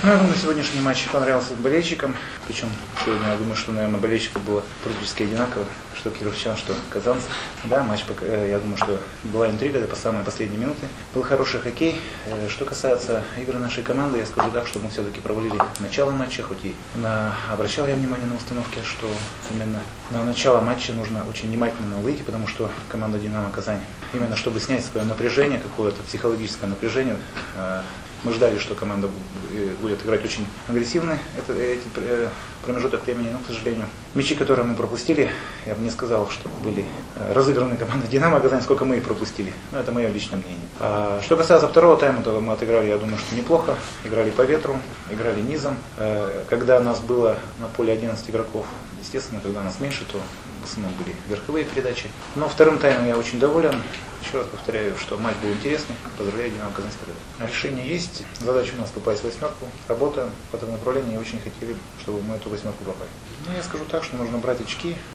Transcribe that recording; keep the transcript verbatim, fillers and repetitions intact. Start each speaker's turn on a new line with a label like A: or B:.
A: Ну, я думаю, сегодняшний матч понравился болельщикам. Причем сегодня, я думаю, что, наверное, болельщиков было практически одинаково, что кировчан, что казанцев. Да, матч, я думаю, что была интрига до по самые последние минуты. Был хороший хоккей. Что касается игры нашей команды, я скажу так, что мы все-таки провалили начало матча, хоть и на... обращал я внимание на установке, что именно на начало матча нужно очень внимательно выйти, потому что команда «Динамо Казань», именно чтобы снять свое напряжение, какое-то психологическое напряжение, мы ждали, что команда будет играть очень агрессивно это, эти промежуток времени, но, к сожалению, мячи, которые мы пропустили, я бы не сказал, что были разыграны командой «Динамо Казань», сколько мы их пропустили. Но это мое личное мнение. А что касается второго тайма, то мы отыграли, я думаю, что неплохо. Играли по ветру, играли низом. Когда нас было на поле одиннадцать игроков, естественно, когда нас меньше, то в основном были верховые передачи. Но вторым таймом я очень доволен. Еще раз повторяю, что матч был интересный. Поздравляю «Динамо Казанское». Решение есть. Задача у нас попасть в восьмерку. Работаем в этом направлении и очень хотели, чтобы мы эту восьмерку попали. Ну, я скажу так, что нужно брать очки.